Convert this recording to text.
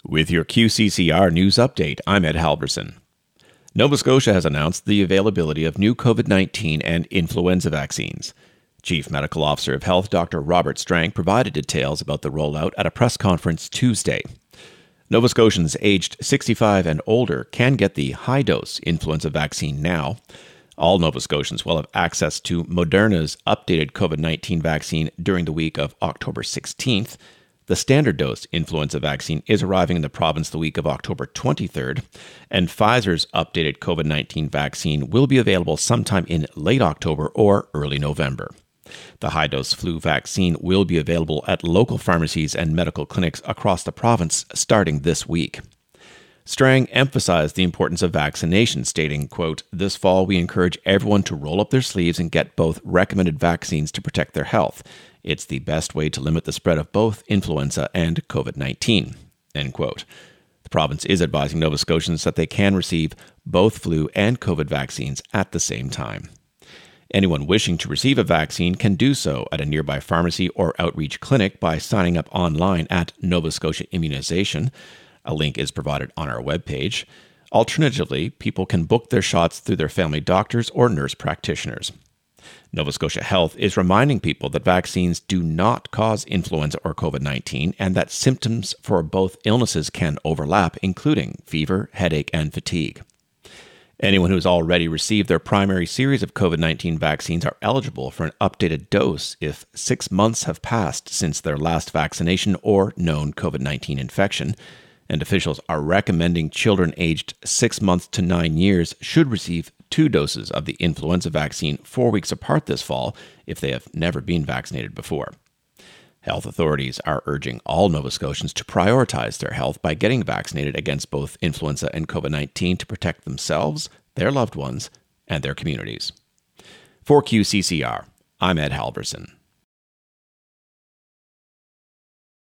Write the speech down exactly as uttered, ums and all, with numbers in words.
With your Q C C R news update, I'm Ed Halverson. Nova Scotia has announced the availability of new COVID nineteen and influenza vaccines. Chief Medical Officer of Health Doctor Robert Strang provided details about the rollout at a press conference Tuesday. Nova Scotians aged sixty-five and older can get the high-dose influenza vaccine now. All Nova Scotians will have access to Moderna's updated COVID nineteen vaccine during the week of October sixteenth. The standard dose influenza vaccine is arriving in the province the week of October twenty-third, and Pfizer's updated COVID nineteen vaccine will be available sometime in late October or early November. The high-dose flu vaccine will be available at local pharmacies and medical clinics across the province starting this week. Strang emphasized the importance of vaccination, stating, quote, "This fall we encourage everyone to roll up their sleeves and get both recommended vaccines to protect their health. It's the best way to limit the spread of both influenza and COVID nineteen, end quote. The province is advising Nova Scotians that they can receive both flu and COVID vaccines at the same time. Anyone wishing to receive a vaccine can do so at a nearby pharmacy or outreach clinic by signing up online at Nova Scotia Immunization. A link is provided on our webpage. Alternatively, people can book their shots through their family doctors or nurse practitioners. Nova Scotia Health is reminding people that vaccines do not cause influenza or COVID nineteen and that symptoms for both illnesses can overlap, including fever, headache, and fatigue. Anyone who has already received their primary series of COVID nineteen vaccines are eligible for an updated dose if six months have passed since their last vaccination or known COVID nineteen infection, and officials are recommending children aged six months to nine years should receive two doses of the influenza vaccine four weeks apart this fall if they have never been vaccinated before. Health authorities are urging all Nova Scotians to prioritize their health by getting vaccinated against both influenza and COVID nineteen to protect themselves, their loved ones, and their communities. For Q C C R, I'm Ed Halverson.